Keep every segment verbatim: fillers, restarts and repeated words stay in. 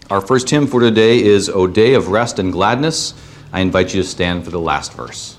Our first hymn for today is O Day of Rest and Gladness. I invite you to stand for the last verse.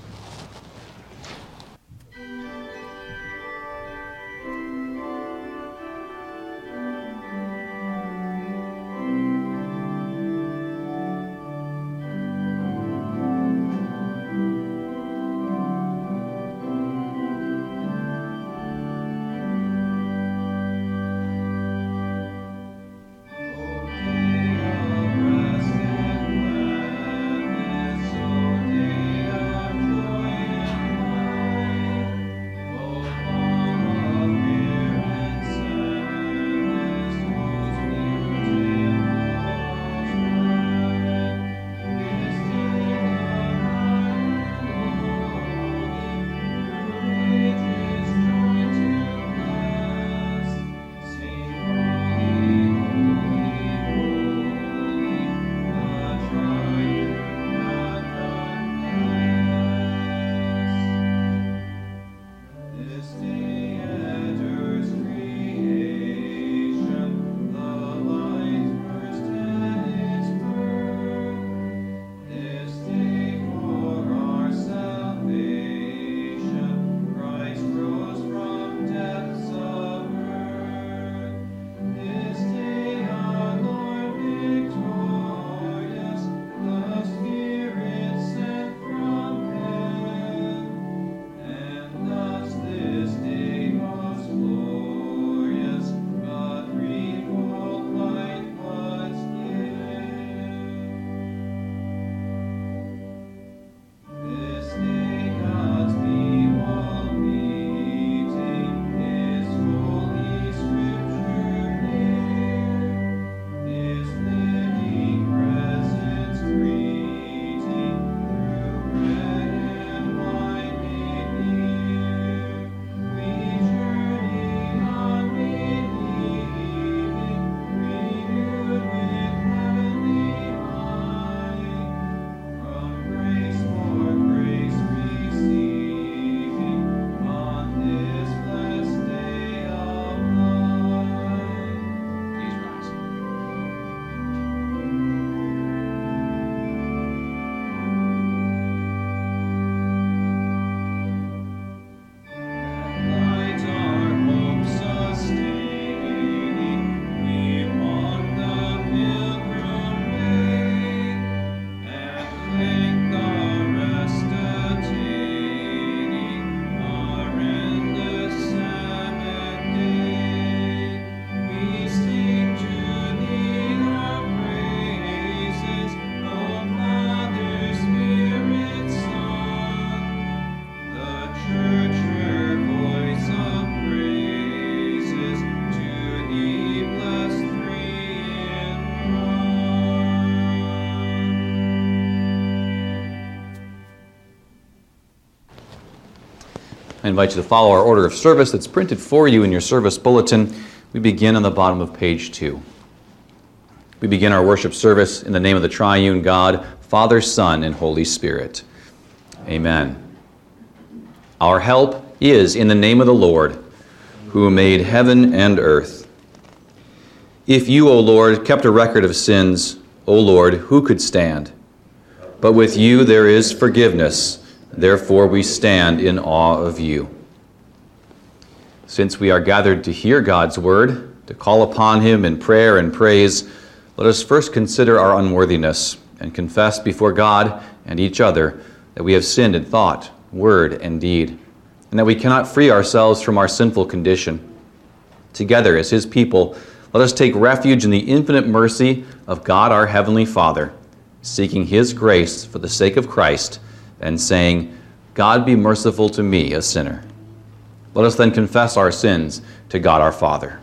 I invite you to follow our order of service that's printed for you in your service bulletin. We begin on the bottom of page two. We begin our worship service in the name of the triune God, Father, Son, and Holy Spirit. Amen. Our help is in the name of the Lord, who made heaven and earth. If you, O Lord, kept a record of sins, O Lord, who could stand? But with you there is forgiveness. Therefore we stand in awe of you. Since we are gathered to hear God's word, to call upon him in prayer and praise, let us first consider our unworthiness and confess before God and each other that we have sinned in thought, word, and deed, and that we cannot free ourselves from our sinful condition. Together as his people, let us take refuge in the infinite mercy of God our Heavenly Father, seeking his grace for the sake of Christ, and saying, God be merciful to me, a sinner. Let us then confess our sins to God our Father.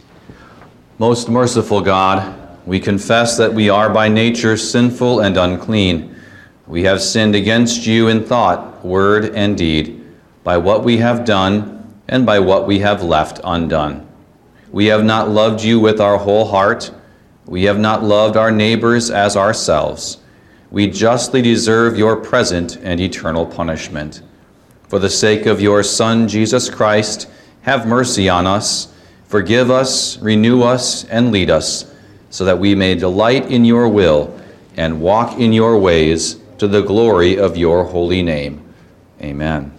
Most merciful God, we confess that we are by nature sinful and unclean. We have sinned against you in thought, word, and deed, by what we have done and by what we have left undone. We have not loved you with our whole heart. We have not loved our neighbors as ourselves. We justly deserve your present and eternal punishment. For the sake of your Son, Jesus Christ, have mercy on us, forgive us, renew us, and lead us, so that we may delight in your will and walk in your ways to the glory of your holy name. Amen.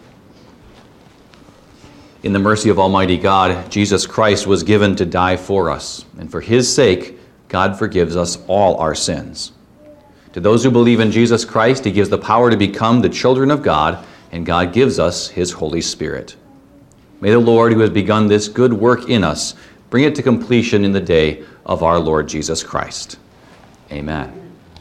In the mercy of Almighty God, Jesus Christ was given to die for us, and for his sake, God forgives us all our sins. To those who believe in Jesus Christ, he gives the power to become the children of God, and God gives us his Holy Spirit. May the Lord, who has begun this good work in us, bring it to completion in the day of our Lord Jesus Christ. Amen.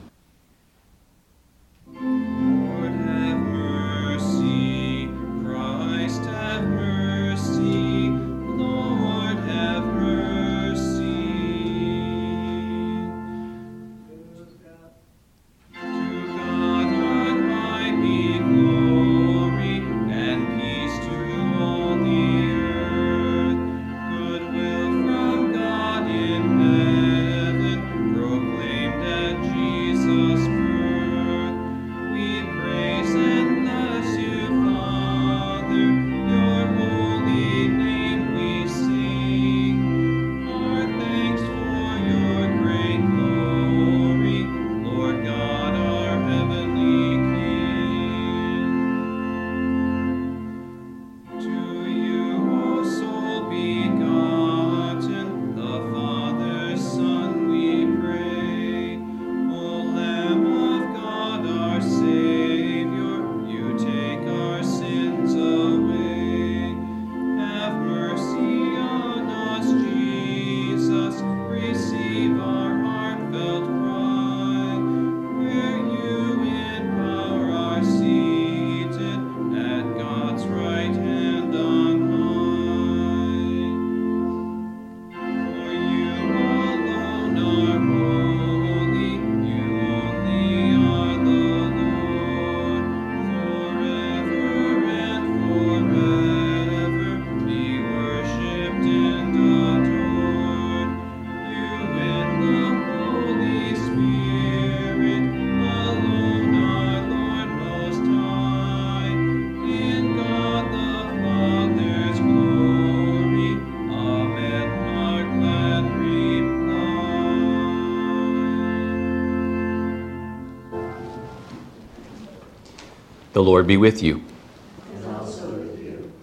The Lord be with you. And also with you.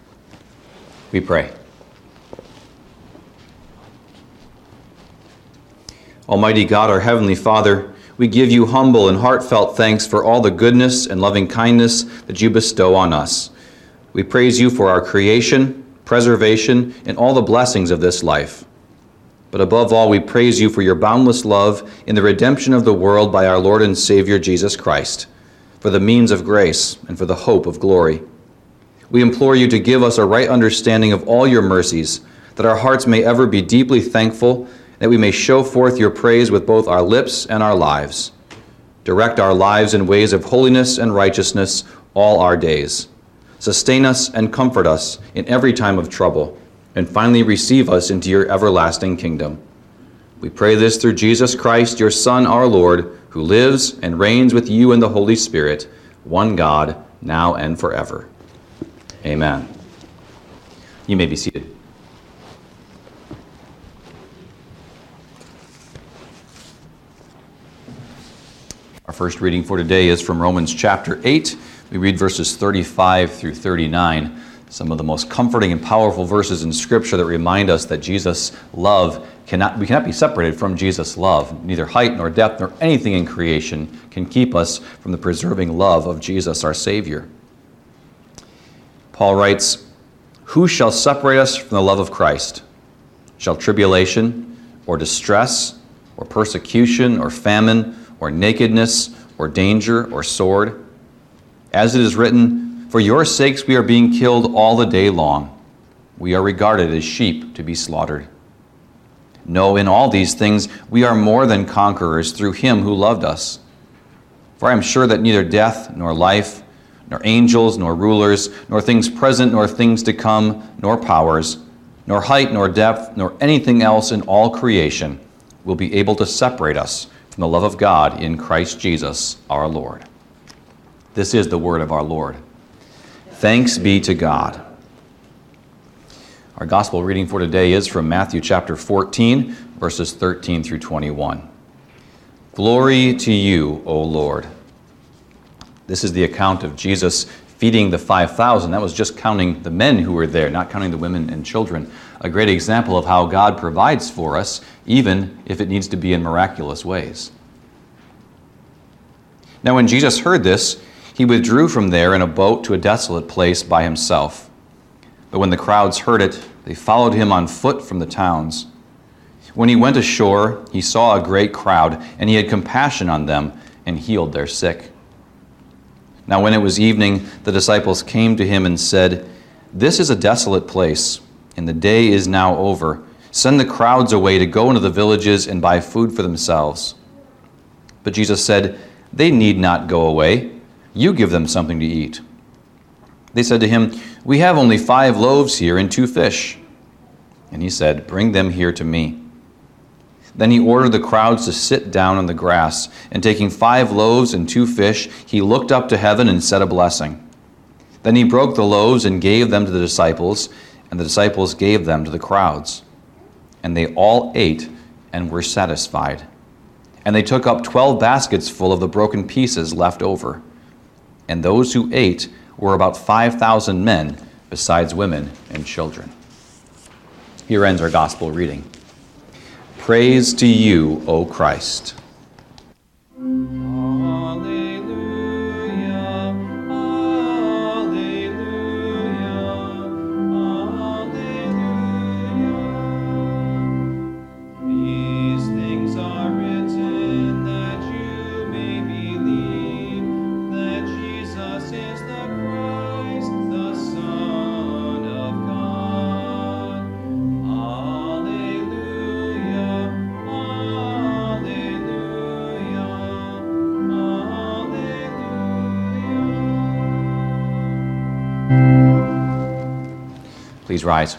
We pray. Almighty God, our Heavenly Father, we give you humble and heartfelt thanks for all the goodness and loving kindness that you bestow on us. We praise you for our creation, preservation, and all the blessings of this life. But above all, we praise you for your boundless love in the redemption of the world by our Lord and Savior Jesus Christ, for the means of grace and for the hope of glory. We implore you to give us a right understanding of all your mercies, that our hearts may ever be deeply thankful, that we may show forth your praise with both our lips and our lives. Direct our lives in ways of holiness and righteousness all our days. Sustain us and comfort us in every time of trouble, and finally receive us into your everlasting kingdom. We pray this through Jesus Christ, your Son, our Lord, who lives and reigns with you in the Holy Spirit, one God, now and forever. Amen. You may be seated. Our first reading for today is from Romans chapter eight. We read verses thirty-five through thirty-nine, some of the most comforting and powerful verses in Scripture that remind us that Jesus' love cannot, we cannot be separated from Jesus' love. Neither height nor depth nor anything in creation can keep us from the preserving love of Jesus, our Savior. Paul writes, "Who shall separate us from the love of Christ? Shall tribulation, or distress, or persecution, or famine, or nakedness, or danger, or sword? As it is written, for your sakes we are being killed all the day long. We are regarded as sheep to be slaughtered. No, in all these things we are more than conquerors through him who loved us. For I am sure that neither death, nor life, nor angels, nor rulers, nor things present, nor things to come, nor powers, nor height, nor depth, nor anything else in all creation will be able to separate us from the love of God in Christ Jesus our Lord." This is the word of our Lord. Thanks be to God. Our gospel reading for today is from Matthew chapter fourteen, verses thirteen through twenty-one. Glory to you, O Lord. This is the account of Jesus feeding the five thousand. That was just counting the men who were there, not counting the women and children. A great example of how God provides for us, even if it needs to be in miraculous ways. Now when Jesus heard this, he withdrew from there in a boat to a desolate place by himself. But when the crowds heard it, they followed him on foot from the towns. When he went ashore, he saw a great crowd, and he had compassion on them and healed their sick. Now when it was evening, the disciples came to him and said, "This is a desolate place, and the day is now over. Send the crowds away to go into the villages and buy food for themselves." But Jesus said, "They need not go away. You give them something to eat." They said to him, "We have only five loaves here and two fish." And he said, "Bring them here to me." Then he ordered the crowds to sit down on the grass, and taking five loaves and two fish, he looked up to heaven and said a blessing. Then he broke the loaves and gave them to the disciples, and the disciples gave them to the crowds. And they all ate and were satisfied. And they took up twelve baskets full of the broken pieces left over. And those who ate were about five thousand men, besides women and children. Here ends our gospel reading. Praise to you, O Christ. Please rise.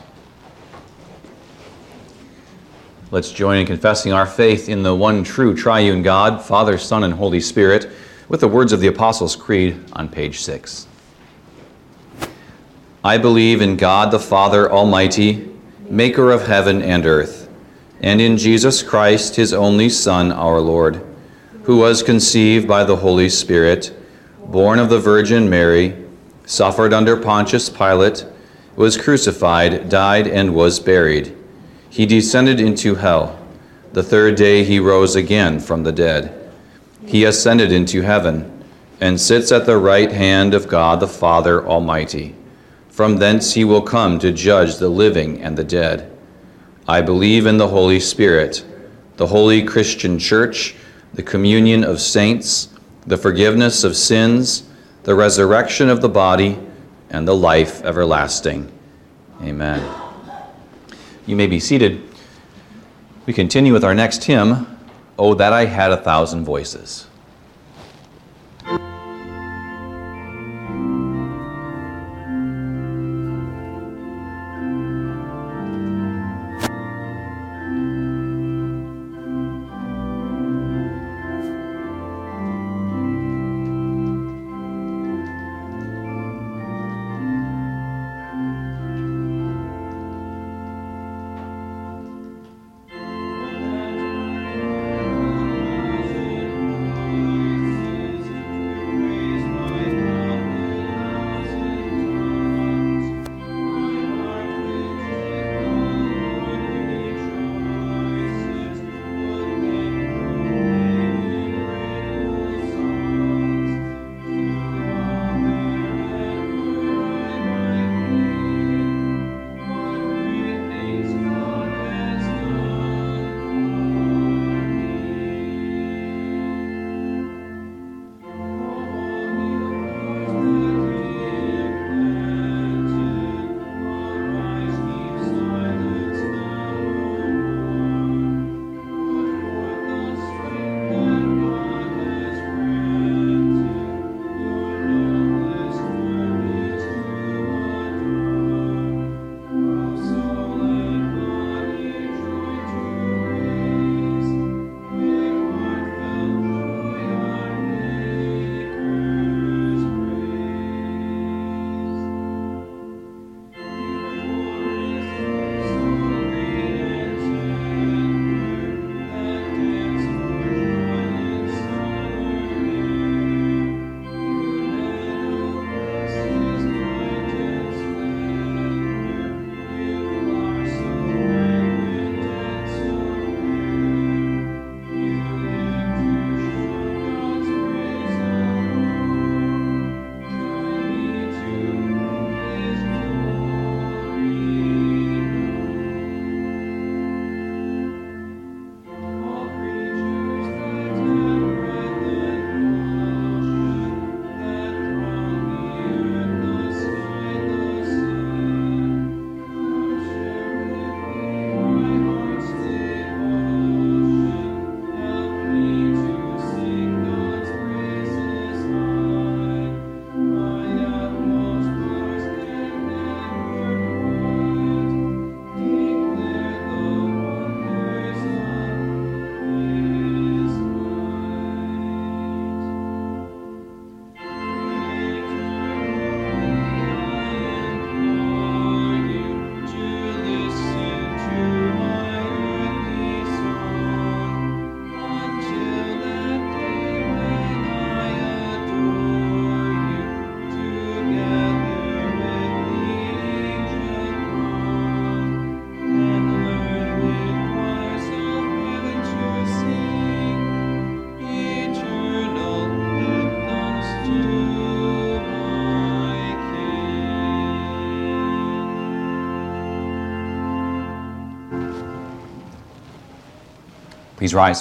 Let's join in confessing our faith in the one true triune God, Father, Son, and Holy Spirit, with the words of the Apostles' Creed on page six. I believe in God the Father Almighty, maker of heaven and earth, and in Jesus Christ, his only Son, our Lord, who was conceived by the Holy Spirit, born of the Virgin Mary, suffered under Pontius Pilate, was crucified, died, and was buried. He descended into hell. The third day he rose again from the dead. He ascended into heaven and sits at the right hand of God the Father Almighty. From thence he will come to judge the living and the dead. I believe in the Holy Spirit, the holy Christian Church, the communion of saints, the forgiveness of sins, the resurrection of the body, and the life everlasting. Amen. You may be seated. We continue with our next hymn, "Oh, That I Had a Thousand Voices." Thank you. Please rise.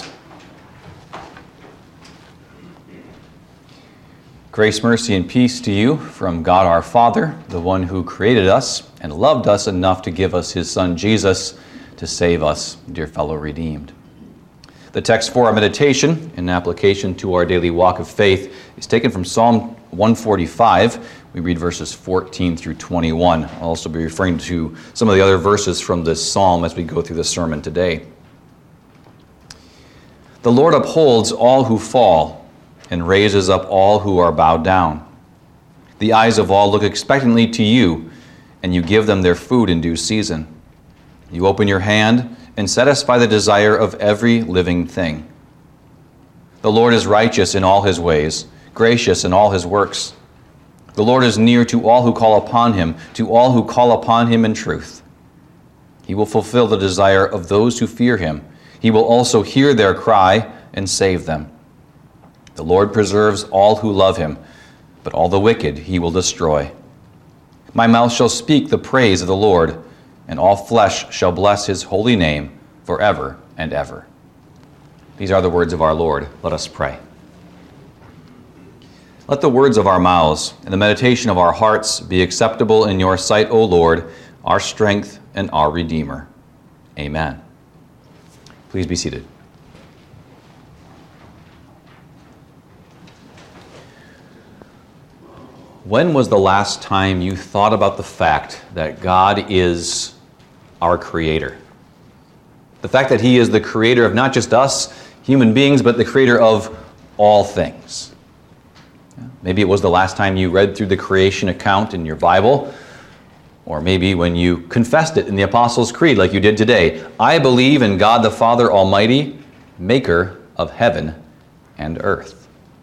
Grace, mercy, and peace to you from God our Father, the one who created us and loved us enough to give us his Son Jesus to save us, dear fellow redeemed. The text for our meditation in application to our daily walk of faith is taken from Psalm one forty-five. We read verses fourteen through twenty-one. I'll also be referring to some of the other verses from this psalm as we go through the sermon today. The Lord upholds all who fall and raises up all who are bowed down. The eyes of all look expectantly to you, and you give them their food in due season. You open your hand and satisfy the desire of every living thing. The Lord is righteous in all his ways, gracious in all his works. The Lord is near to all who call upon him, to all who call upon him in truth. He will fulfill the desire of those who fear him. He will also hear their cry and save them. The Lord preserves all who love him, but all the wicked he will destroy. My mouth shall speak the praise of the Lord, and all flesh shall bless his holy name forever and ever. These are the words of our Lord. Let us pray. Let the words of our mouths and the meditation of our hearts be acceptable in your sight, O Lord, our strength and our Redeemer. Amen. Please be seated. When was the last time you thought about the fact that God is our Creator? The fact that he is the creator of not just us, human beings, but the creator of all things. Maybe it was the last time you read through the creation account in your Bible, or maybe when you confessed it in the Apostles' Creed like you did today. I believe in God the Father Almighty, maker of heaven and earth.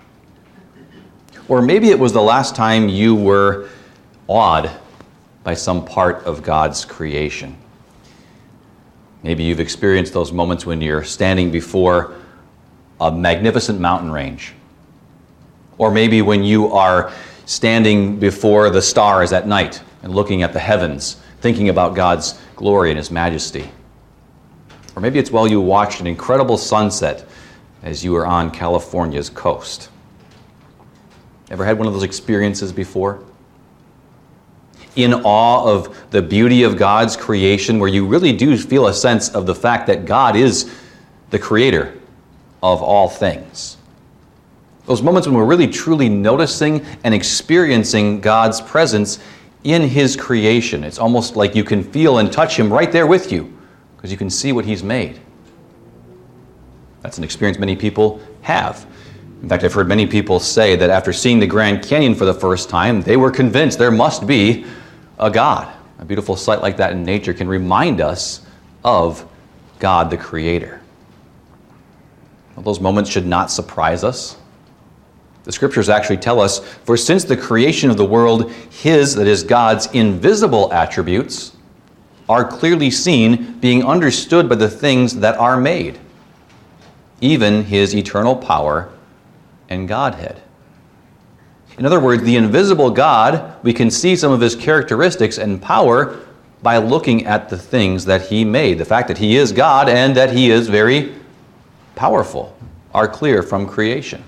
Or maybe it was the last time you were awed by some part of God's creation. Maybe you've experienced those moments when you're standing before a magnificent mountain range. Or maybe when you are standing before the stars at night and looking at the heavens, thinking about God's glory and his majesty. Or maybe it's while you watched an incredible sunset as you were on California's coast. Ever had one of those experiences before? In awe of the beauty of God's creation, where you really do feel a sense of the fact that God is the creator of all things. Those moments when we're really truly noticing and experiencing God's presence in his creation. It's almost like you can feel and touch him right there with you because you can see what he's made. That's an experience many people have. In fact, I've heard many people say that after seeing the Grand Canyon for the first time, they were convinced there must be a God. A beautiful sight like that in nature can remind us of God the Creator. Well, those moments should not surprise us. The scriptures actually tell us, for since the creation of the world, his, that is God's invisible attributes, are clearly seen, being understood by the things that are made, even his eternal power and Godhead. In other words, the invisible God, we can see some of his characteristics and power by looking at the things that he made. The fact that he is God and that he is very powerful are clear from creation.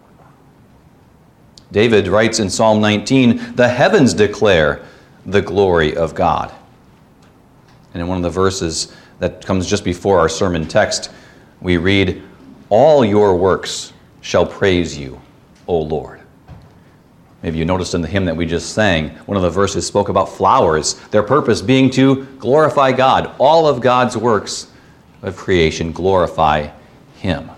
David writes in Psalm nineteen, the heavens declare the glory of God. And in one of the verses that comes just before our sermon text, we read, all your works shall praise you, O Lord. Maybe you noticed in the hymn that we just sang, one of the verses spoke about flowers, their purpose being to glorify God. All of God's works of creation glorify him.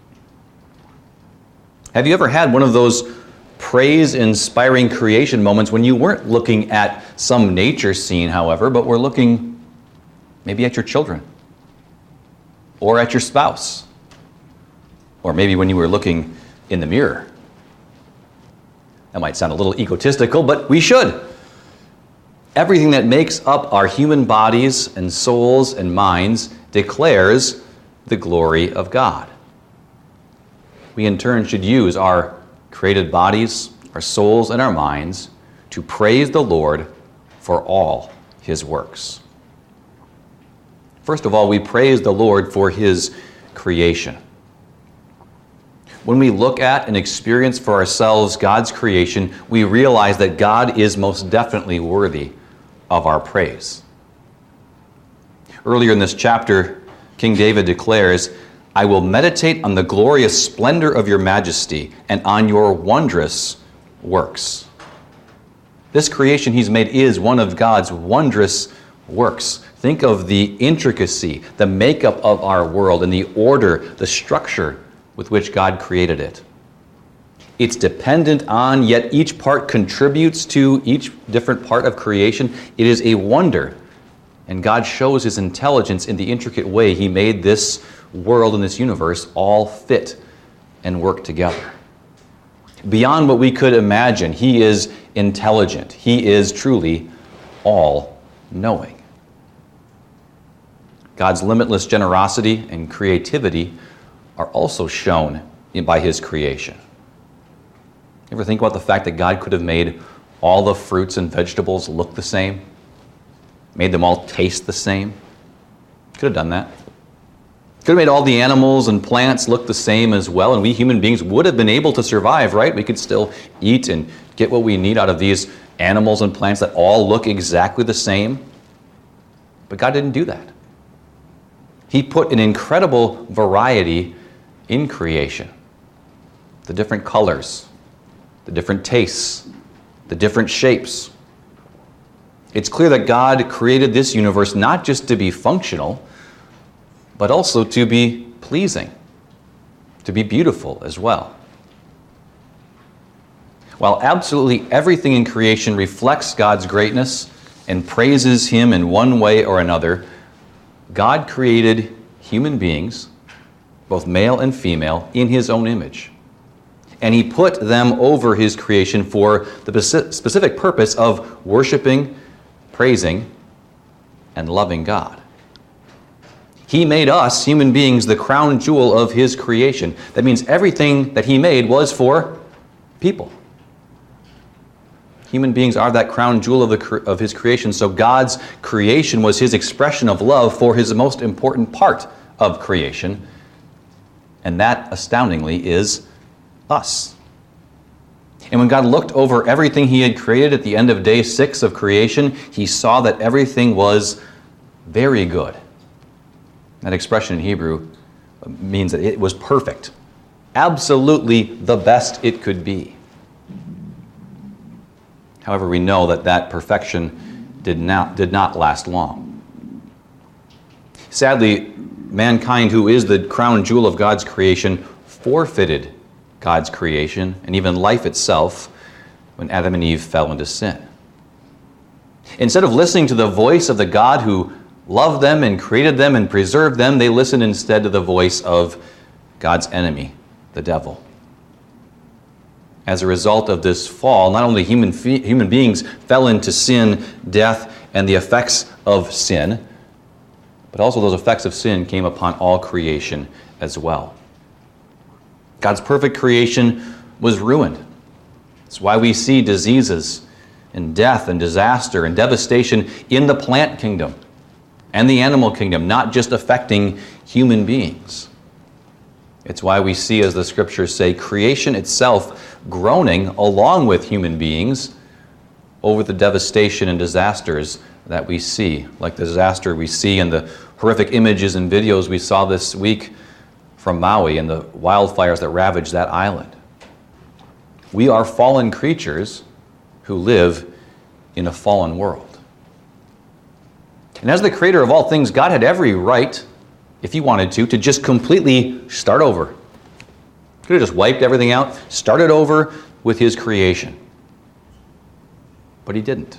Have you ever had one of those praise-inspiring creation moments when you weren't looking at some nature scene, however, but were looking maybe at your children or at your spouse? Or maybe when you were looking in the mirror. That might sound a little egotistical, but we should. Everything that makes up our human bodies and souls and minds declares the glory of God. We in turn should use our created bodies, our souls, and our minds to praise the Lord for all his works. First of all, we praise the Lord for his creation. When we look at and experience for ourselves God's creation, we realize that God is most definitely worthy of our praise. Earlier in this chapter, King David declares, "I will meditate on the glorious splendor of your majesty and on your wondrous works." This creation he's made is one of God's wondrous works. Think of the intricacy, the makeup of our world, and the order, the structure with which God created it. It's dependent on, yet each part contributes to each different part of creation. It is a wonder, and God shows his intelligence in the intricate way he made this world and this universe all fit and work together. Beyond what we could imagine, he is intelligent. He is truly all-knowing. God's limitless generosity and creativity are also shown by his creation. You ever think about the fact that God could have made all the fruits and vegetables look the same? Made them all taste the same? Could have done that. Could have made all the animals and plants look the same as well, and we human beings would have been able to survive, right? We could still eat and get what we need out of these animals and plants that all look exactly the same. But God didn't do that. He put an incredible variety in creation. The different colors, the different tastes, the different shapes. It's clear that God created this universe not just to be functional, but also to be pleasing, to be beautiful as well. While absolutely everything in creation reflects God's greatness and praises him in one way or another, God created human beings, both male and female, in his own image. And he put them over his creation for the specific purpose of worshiping, praising, and loving God. He made us, human beings, the crown jewel of his creation. That means everything that he made was for people. Human beings are that crown jewel of, the, of his creation, so God's creation was his expression of love for his most important part of creation, and that, astoundingly, is us. And when God looked over everything he had created at the end of day six of creation, he saw that everything was very good. That expression in Hebrew means that it was perfect. Absolutely the best it could be. However, we know that that perfection did not, did not last long. Sadly, mankind, who is the crown jewel of God's creation, forfeited God's creation and even life itself when Adam and Eve fell into sin. Instead of listening to the voice of the God who loved them and created them and preserved them, they listened instead to the voice of God's enemy, the devil. As a result of this fall, not only human fe- human beings fell into sin, death, and the effects of sin, but also those effects of sin came upon all creation as well. God's perfect creation was ruined. That's why we see diseases and death and disaster and devastation in the plant kingdom and the animal kingdom, not just affecting human beings. It's why we see, as the scriptures say, creation itself groaning along with human beings over the devastation and disasters that we see, like the disaster we see in the horrific images and videos we saw this week from Maui and the wildfires that ravaged that island. We are fallen creatures who live in a fallen world. And as the creator of all things, God had every right, if he wanted to, to just completely start over. He could have just wiped everything out, started over with his creation. But he didn't.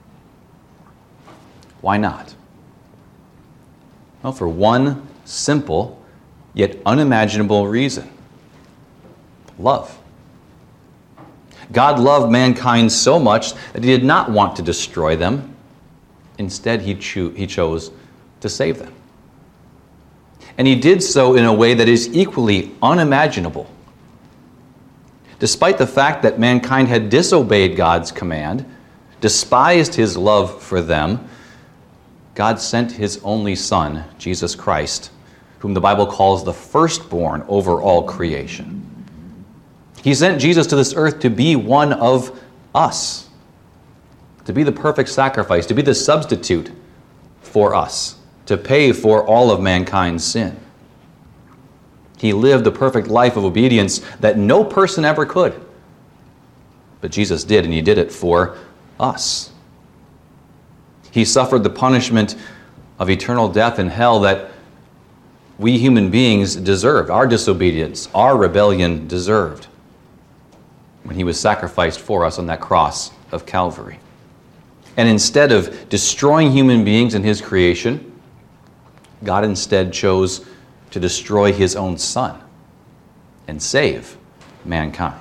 Why not? Well, for one simple yet unimaginable reason. Love. God loved mankind so much that he did not want to destroy them. Instead, he, cho- he chose to save them. And he did so in a way that is equally unimaginable. Despite the fact that mankind had disobeyed God's command, despised his love for them, God sent his only Son, Jesus Christ, whom the Bible calls the firstborn over all creation. He sent Jesus to this earth to be one of us, to be the perfect sacrifice, to be the substitute for us, to pay for all of mankind's sin. He lived the perfect life of obedience that no person ever could. But Jesus did, and he did it for us. He suffered the punishment of eternal death in hell that we human beings deserved, our disobedience, our rebellion deserved, when he was sacrificed for us on that cross of Calvary. And instead of destroying human beings and his creation, God instead chose to destroy his own Son and save mankind.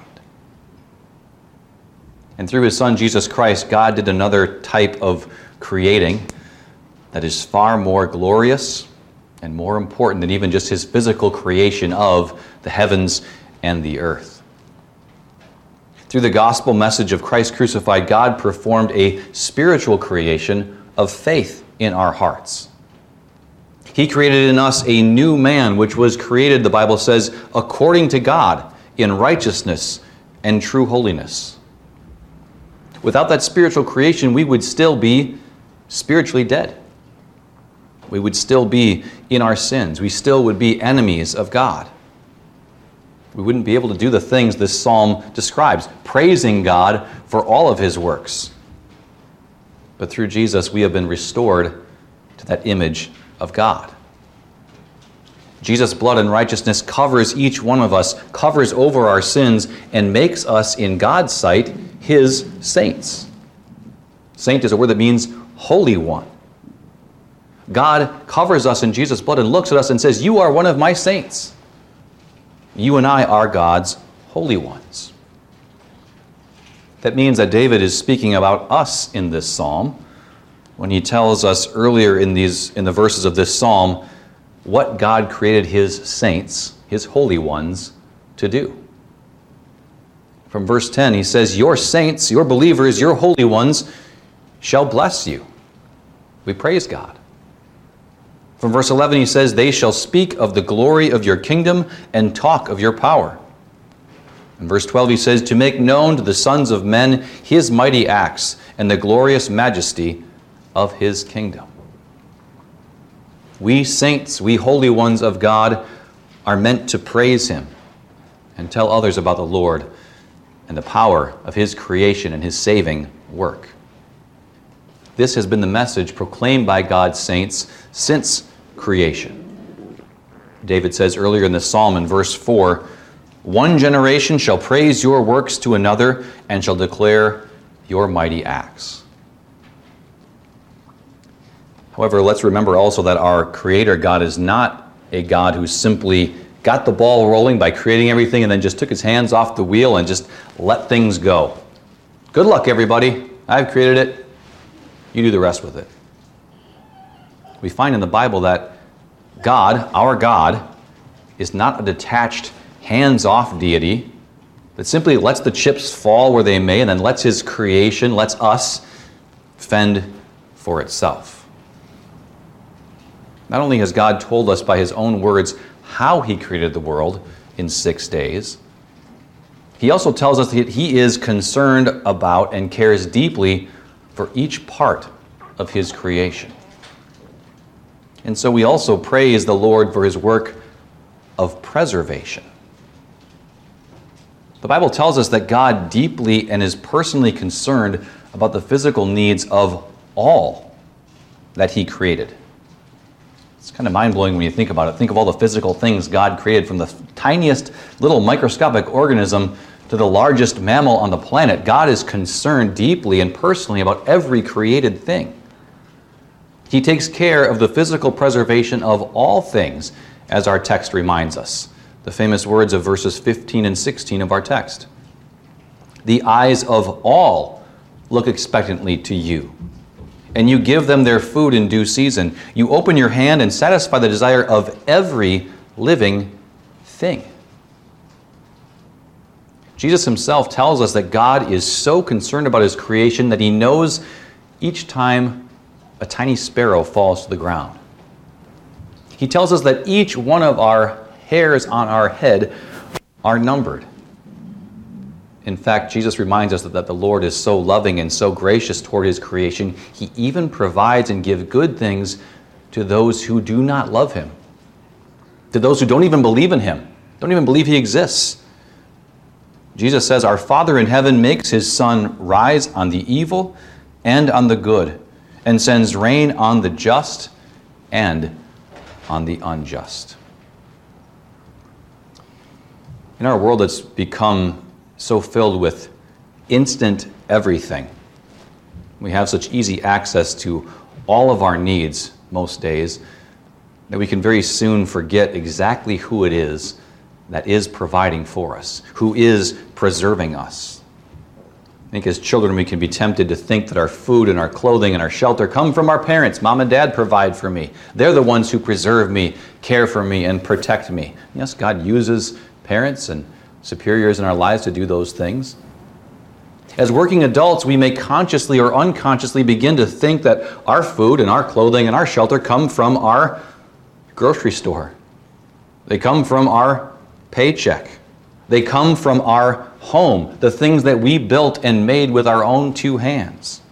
And through his Son, Jesus Christ, God did another type of creating that is far more glorious and more important than even just his physical creation of the heavens and the earth. Through the gospel message of Christ crucified, God performed a spiritual creation of faith in our hearts. He created in us a new man, which was created, the Bible says, according to God, in righteousness and true holiness. Without that spiritual creation, we would still be spiritually dead. We would still be in our sins. We still would be enemies of God. We wouldn't be able to do the things this psalm describes, praising God for all of his works. But through Jesus, we have been restored to that image of God. Jesus' blood and righteousness covers each one of us, covers over our sins, and makes us, in God's sight, his saints. Saint is a word that means holy one. God covers us in Jesus' blood and looks at us and says, "You are one of my saints." You and I are God's holy ones. That means that David is speaking about us in this psalm when he tells us earlier in these in the verses of this psalm what God created his saints, his holy ones, to do. From verse ten, he says, "Your saints, your believers, your holy ones shall bless you." We praise God. From verse eleven, he says, "They shall speak of the glory of your kingdom and talk of your power." In verse twelve, he says, "To make known to the sons of men his mighty acts and the glorious majesty of his kingdom." We saints, we holy ones of God, are meant to praise him and tell others about the Lord and the power of his creation and his saving work. This has been the message proclaimed by God's saints since creation. David says earlier in the psalm in verse four, "One generation shall praise your works to another and shall declare your mighty acts." However, let's remember also that our Creator God is not a God who simply got the ball rolling by creating everything and then just took his hands off the wheel and just let things go. Good luck, everybody. I've created it. You do the rest with it. We find in the Bible that God, our God, is not a detached, hands-off deity that simply lets the chips fall where they may and then lets his creation, lets us, fend for itself. Not only has God told us by his own words how he created the world in six days, he also tells us that he is concerned about and cares deeply for each part of his creation. And so we also praise the Lord for his work of preservation. The Bible tells us that God deeply and is personally concerned about the physical needs of all that he created. It's kind of mind-blowing when you think about it. Think of all the physical things God created, from the tiniest little microscopic organism to the largest mammal on the planet. God is concerned deeply and personally about every created thing. He takes care of the physical preservation of all things, as our text reminds us. The famous words of verses fifteen and sixteen of our text. "The eyes of all look expectantly to you, and you give them their food in due season. You open your hand and satisfy the desire of every living thing." Jesus himself tells us that God is so concerned about his creation that he knows each time a tiny sparrow falls to the ground. He tells us that each one of our hairs on our head are numbered. In fact, Jesus reminds us that the Lord is so loving and so gracious toward his creation, he even provides and gives good things to those who do not love him, to those who don't even believe in him, don't even believe he exists. Jesus says, our Father in heaven makes his sun rise on the evil and on the good, and sends rain on the just and on the unjust. In our world, it's become so filled with instant everything. We have such easy access to all of our needs most days that we can very soon forget exactly who it is that is providing for us, who is preserving us. I think as children we can be tempted to think that our food and our clothing and our shelter come from our parents. Mom and dad provide for me. They're the ones who preserve me, care for me, and protect me. Yes, God uses parents and superiors in our lives to do those things. As working adults, we may consciously or unconsciously begin to think that our food and our clothing and our shelter come from our grocery store. They come from our paycheck. They come from our home, the things that we built and made with our own two hands.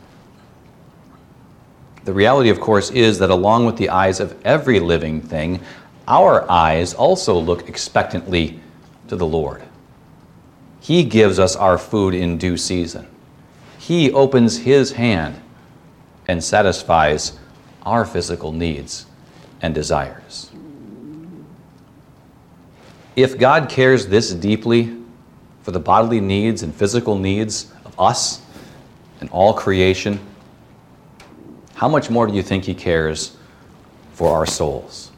The reality, of course, is that along with the eyes of every living thing, our eyes also look expectantly to the Lord. He gives us our food in due season. He opens his hand and satisfies our physical needs and desires. If God cares this deeply for the bodily needs and physical needs of us and all creation, how much more do you think he cares for our souls?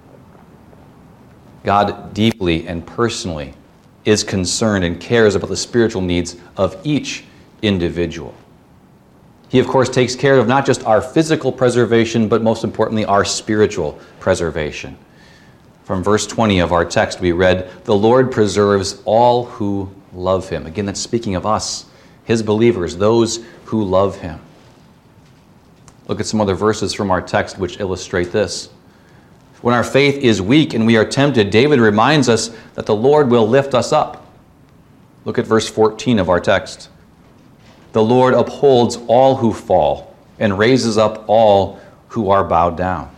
God deeply and personally is concerned and cares about the spiritual needs of each individual. He, of course, takes care of not just our physical preservation, but most importantly, our spiritual preservation. From verse twenty of our text, we read, "The Lord preserves all who love him." Again, that's speaking of us, his believers, those who love him. Look at some other verses from our text which illustrate this. When our faith is weak and we are tempted, David reminds us that the Lord will lift us up. Look at verse fourteen of our text. "The Lord upholds all who fall and raises up all who are bowed down."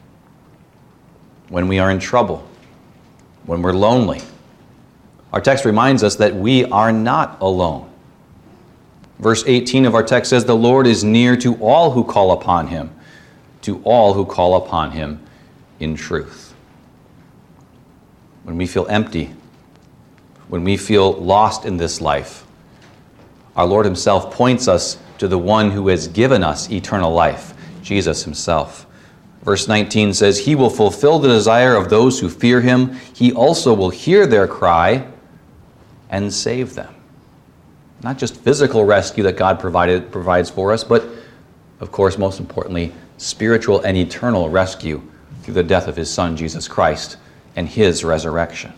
When we are in trouble, when we're lonely, our text reminds us that we are not alone. Verse eighteen of our text says, "The Lord is near to all who call upon him, to all who call upon him in truth." When we feel empty, when we feel lost in this life, our Lord himself points us to the one who has given us eternal life, Jesus himself. Verse nineteen says, "He will fulfill the desire of those who fear him. He also will hear their cry and save them." Not just physical rescue that God provided, provides for us, but, of course, most importantly, spiritual and eternal rescue through the death of his Son, Jesus Christ, and his resurrection.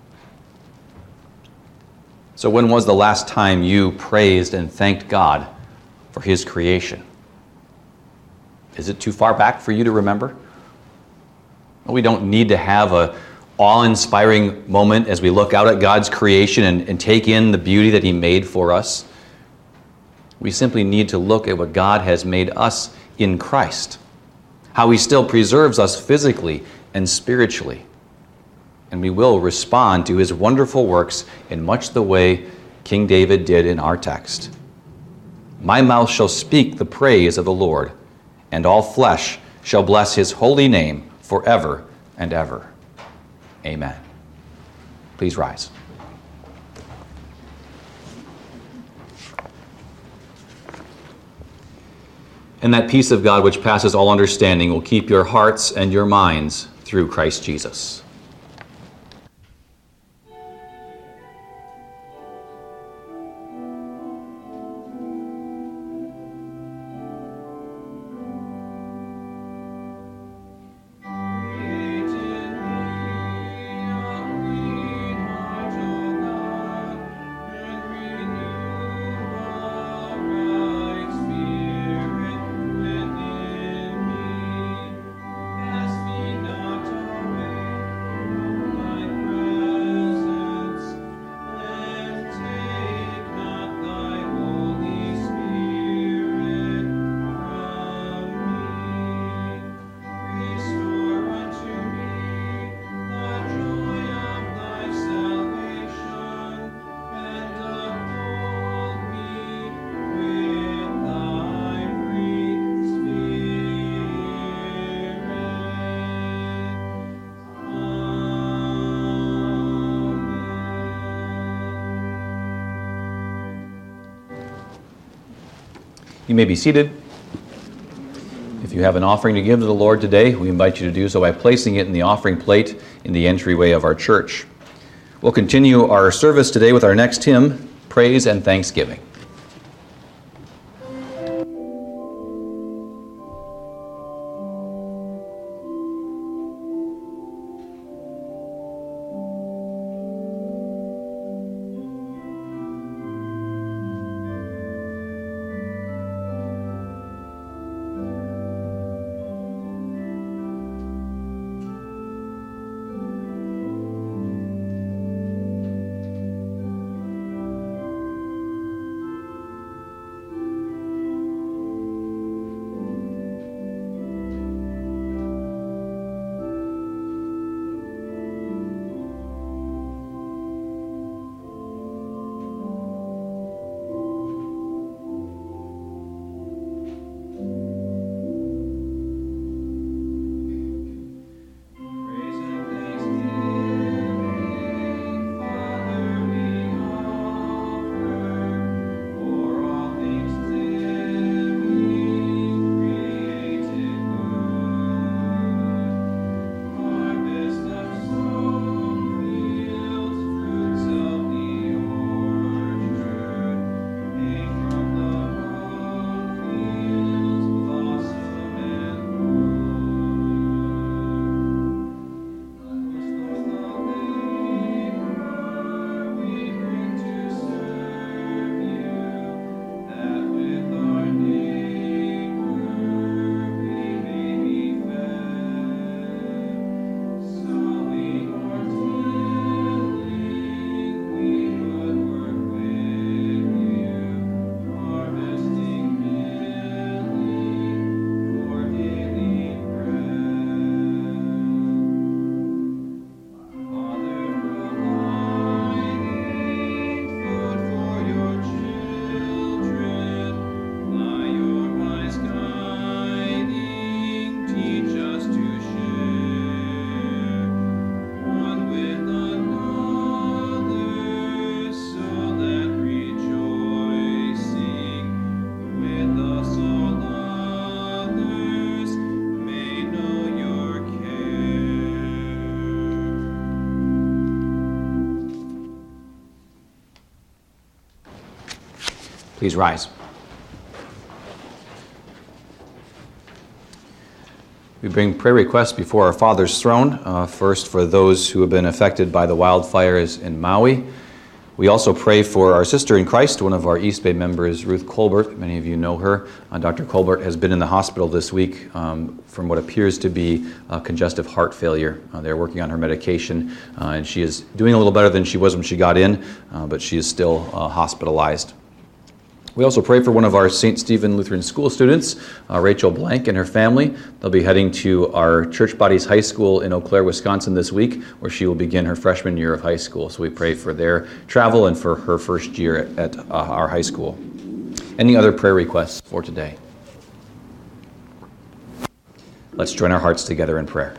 So when was the last time you praised and thanked God for his creation? Is it too far back for you to remember? We don't need to have an awe-inspiring moment as we look out at God's creation and, and take in the beauty that he made for us. We simply need to look at what God has made us in Christ, how he still preserves us physically and spiritually. And we will respond to his wonderful works in much the way King David did in our text. "My mouth shall speak the praise of the Lord, and all flesh shall bless his holy name forever and ever. Amen." Please rise. And that peace of God which passes all understanding will keep your hearts and your minds through Christ Jesus. You may be seated. If you have an offering to give to the Lord today, we invite you to do so by placing it in the offering plate in the entryway of our church. We'll continue our service today with our next hymn, Praise and Thanksgiving. Please rise. We bring prayer requests before our Father's throne, uh, first for those who have been affected by the wildfires in Maui. We also pray for our sister in Christ, one of our East Bay members, Ruth Colbert. Many of you know her. Uh, Doctor Colbert has been in the hospital this week um, from what appears to be uh, congestive heart failure. Uh, they're working on her medication, uh, and she is doing a little better than she was when she got in, uh, but she is still uh, hospitalized. We also pray for one of our Saint Stephen Lutheran School students, uh, Rachel Blank, and her family. They'll be heading to our Church Bodies High School in Eau Claire, Wisconsin this week, where she will begin her freshman year of high school. So we pray for their travel and for her first year at, at uh, our high school. Any other prayer requests for today? Let's join our hearts together in prayer.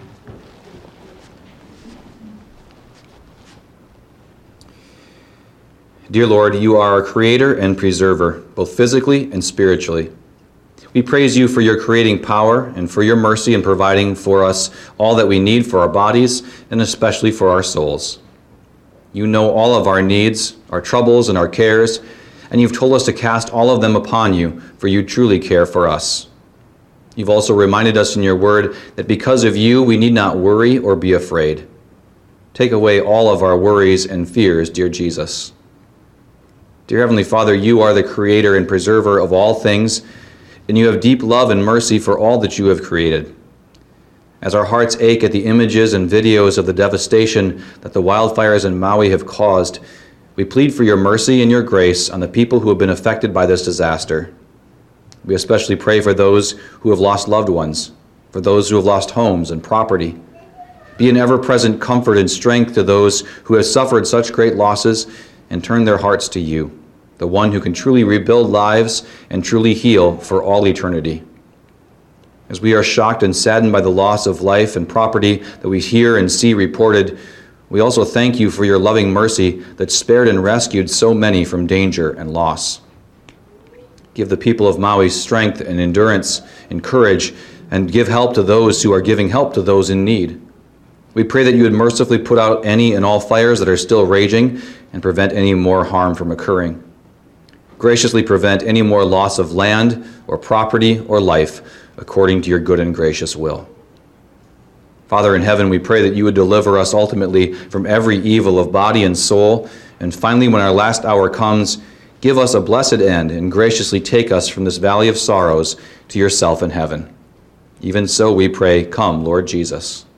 Dear Lord, you are our creator and preserver, both physically and spiritually. We praise you for your creating power and for your mercy in providing for us all that we need for our bodies and especially for our souls. You know all of our needs, our troubles, and our cares, and you've told us to cast all of them upon you, for you truly care for us. You've also reminded us in your word that because of you, we need not worry or be afraid. Take away all of our worries and fears, dear Jesus. Dear Heavenly Father, you are the creator and preserver of all things, and you have deep love and mercy for all that you have created. As our hearts ache at the images and videos of the devastation that the wildfires in Maui have caused, we plead for your mercy and your grace on the people who have been affected by this disaster. We especially pray for those who have lost loved ones, for those who have lost homes and property. Be an ever-present comfort and strength to those who have suffered such great losses and turn their hearts to you, the one who can truly rebuild lives and truly heal for all eternity. As we are shocked and saddened by the loss of life and property that we hear and see reported, we also thank you for your loving mercy that spared and rescued so many from danger and loss. Give the people of Maui strength and endurance and courage, and give help to those who are giving help to those in need. We pray that you would mercifully put out any and all fires that are still raging and prevent any more harm from occurring. Graciously prevent any more loss of land or property or life according to your good and gracious will. Father in heaven, we pray that you would deliver us ultimately from every evil of body and soul, and finally, when our last hour comes, give us a blessed end and graciously take us from this valley of sorrows to yourself in heaven. Even so we pray, come, Lord Jesus.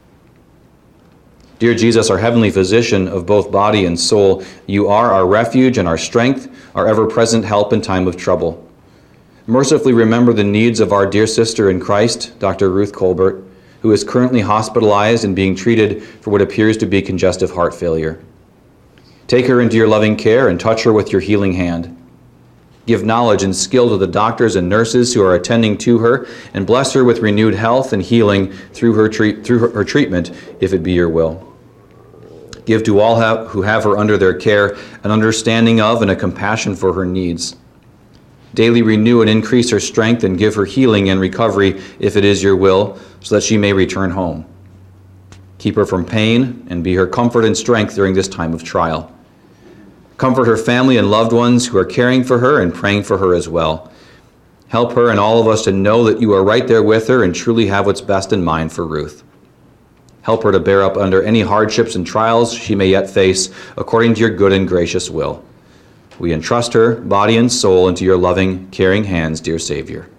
Dear Jesus, our heavenly physician of both body and soul, you are our refuge and our strength, our ever-present help in time of trouble. Mercifully remember the needs of our dear sister in Christ, Doctor Ruth Colbert, who is currently hospitalized and being treated for what appears to be congestive heart failure. Take her into your loving care and touch her with your healing hand. Give knowledge and skill to the doctors and nurses who are attending to her, and bless her with renewed health and healing through her, treat, through her, her treatment, if it be your will. Give to all have, who have her under their care an understanding of and a compassion for her needs. Daily renew and increase her strength and give her healing and recovery, if it is your will, so that she may return home. Keep her from pain and be her comfort and strength during this time of trial. Comfort her family and loved ones who are caring for her and praying for her as well. Help her and all of us to know that you are right there with her and truly have what's best in mind for Ruth. Help her to bear up under any hardships and trials she may yet face, according to your good and gracious will. We entrust her, body and soul, into your loving, caring hands, dear Savior.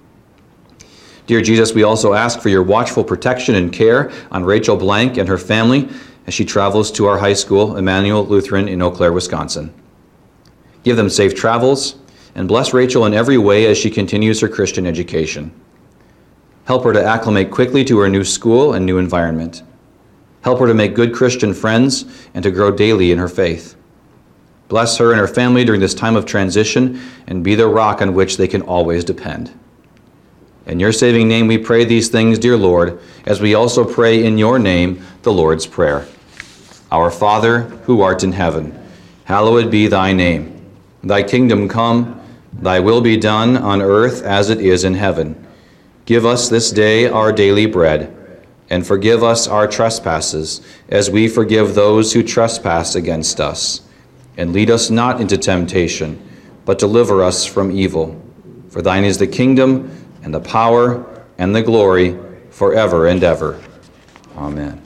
Dear Jesus, we also ask for your watchful protection and care on Rachel Blank and her family as she travels to our high school, Emmanuel Lutheran in Eau Claire, Wisconsin. Give them safe travels, and bless Rachel in every way as she continues her Christian education. Help her to acclimate quickly to her new school and new environment. Help her to make good Christian friends and to grow daily in her faith. Bless her and her family during this time of transition, and be the rock on which they can always depend. In your saving name we pray these things, dear Lord, as we also pray in your name the Lord's Prayer. Our Father, who art in heaven, hallowed be thy name. Thy kingdom come, thy will be done on earth as it is in heaven. Give us this day our daily bread, and forgive us our trespasses, as we forgive those who trespass against us. And lead us not into temptation, but deliver us from evil. For thine is the kingdom, and the power, and the glory, forever and ever. Amen.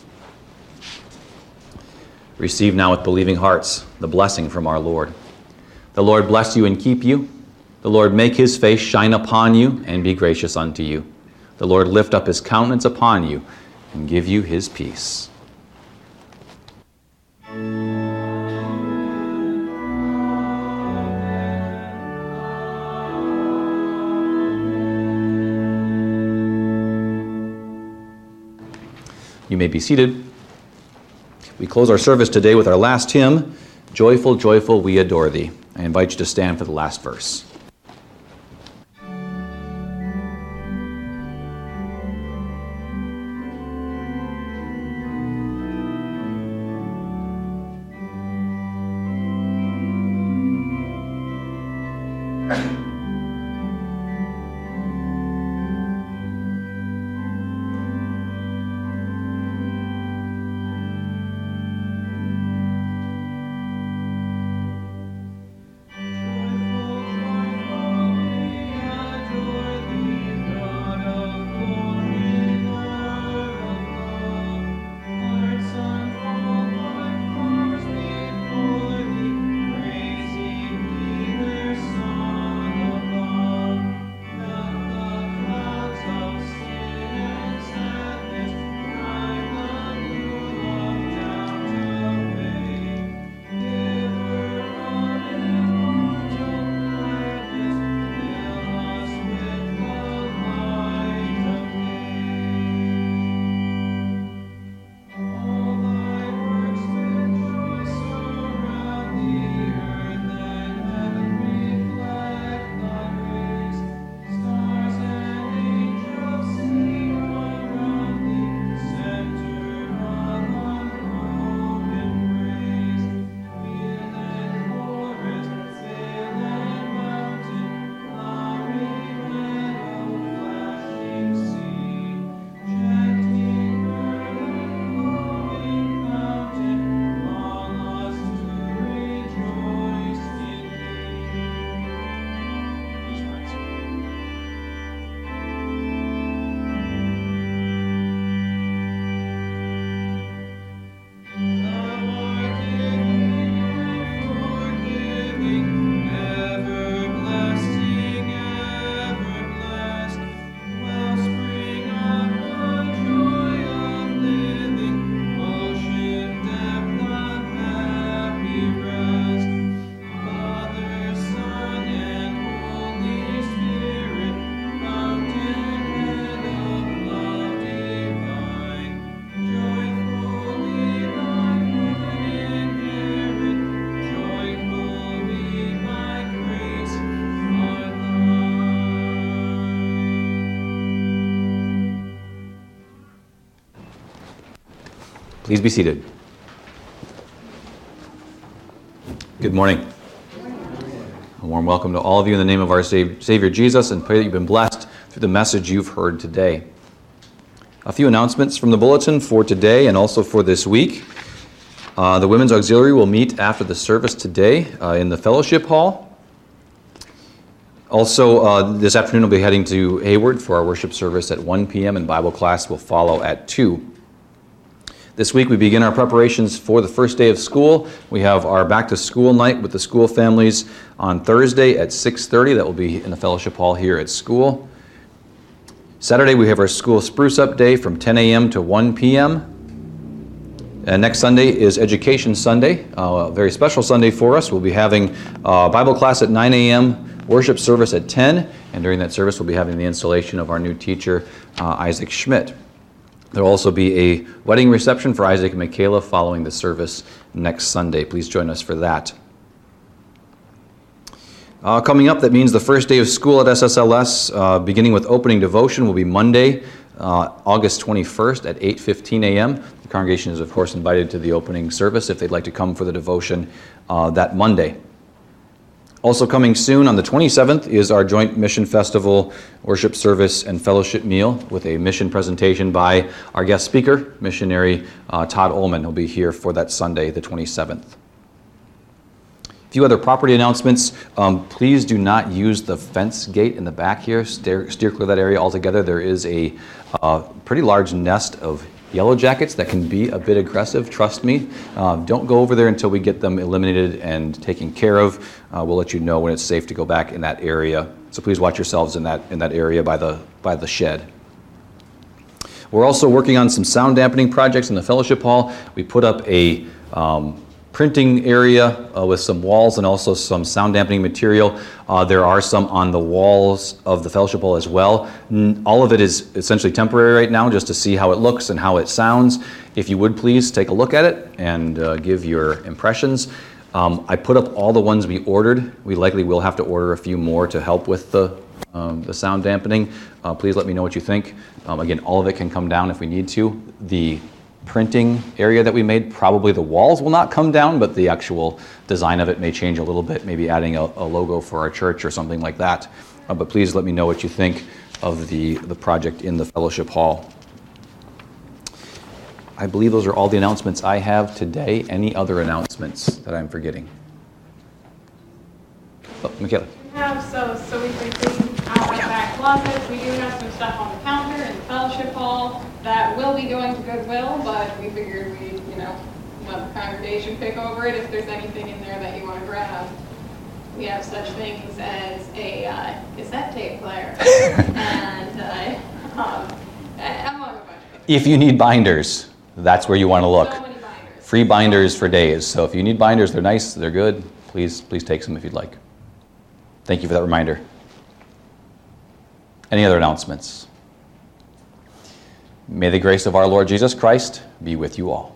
Receive now with believing hearts the blessing from our Lord. The Lord bless you and keep you. The Lord make his face shine upon you and be gracious unto you. The Lord lift up his countenance upon you and give you his peace. You may be seated. We close our service today with our last hymn, Joyful, Joyful, We Adore Thee. I invite you to stand for the last verse. Joyful, Please be seated. Good morning. A warm welcome to all of you in the name of our Savior Jesus, and pray that you've been blessed through the message you've heard today. A few announcements from the bulletin for today and also for this week. Uh, the Women's Auxiliary will meet after the service today uh, in the Fellowship Hall. Also, uh, this afternoon we'll be heading to Hayward for our worship service at one p.m. and Bible class will follow at two. This week we begin our preparations for the first day of school. We have our back to school night with the school families on Thursday at six thirty. That will be in the Fellowship Hall here at school. Saturday we have our school spruce up day from ten a.m. to one p.m. And next Sunday is Education Sunday, uh, a very special Sunday for us. We'll be having uh, Bible class at nine a.m., worship service at ten, and during that service we'll be having the installation of our new teacher, uh, Isaac Schmidt. There will also be a wedding reception for Isaac and Michaela following the service next Sunday. Please join us for that. Uh, coming up, that means the first day of school at S S L S, uh, beginning with opening devotion, will be Monday, uh, August twenty-first at eight fifteen a.m. The congregation is, of course, invited to the opening service if they'd like to come for the devotion uh, that Monday. Also coming soon on the twenty-seventh is our joint mission festival, worship service, and fellowship meal with a mission presentation by our guest speaker, missionary uh, Todd Ullman. He'll be here for that Sunday, the twenty-seventh. A few other property announcements. Um, please do not use the fence gate in the back here. Steer, steer clear of that area altogether. There is a uh, pretty large nest of yellow jackets that can be a bit aggressive, trust me. Uh, don't go over there until we get them eliminated and taken care of. Uh, we'll let you know when it's safe to go back in that area. So please watch yourselves in that in that area by the by the shed. We're also working on some sound dampening projects in the Fellowship Hall. We put up a um, printing area uh, with some walls and also some sound dampening material. Uh, there are some on the walls of the Fellowship Hall as well. N- all of it is essentially temporary right now, just to see how it looks and how it sounds. If you would please take a look at it and uh, give your impressions. Um, I put up all the ones we ordered. We likely will have to order a few more to help with the um, the sound dampening. Uh, please let me know what you think. Um, again, all of it can come down if we need to. The printing area that we made, probably the walls will not come down, but the actual design of it may change a little bit, maybe adding a, a logo for our church or something like that. Uh, but please let me know what you think of the, the project in the Fellowship Hall. I believe those are all the announcements I have today. Any other announcements that I'm forgetting? Oh, Michaela. We have, so, so we've been cleaning out our back closets. We do have some stuff on the counter in the Fellowship Hall that will be going to Goodwill, but we figured we, you know, let the congregation pick over it if there's anything in there that you want to grab. We have such things as a uh, cassette tape player and uh, um, among a bunch of things. If you need binders, that's where you want to look. So many binders. Free binders for days. So if you need binders, they're nice, they're good. Please, please take some if you'd like. Thank you for that reminder. Any other announcements? May the grace of our Lord Jesus Christ be with you all.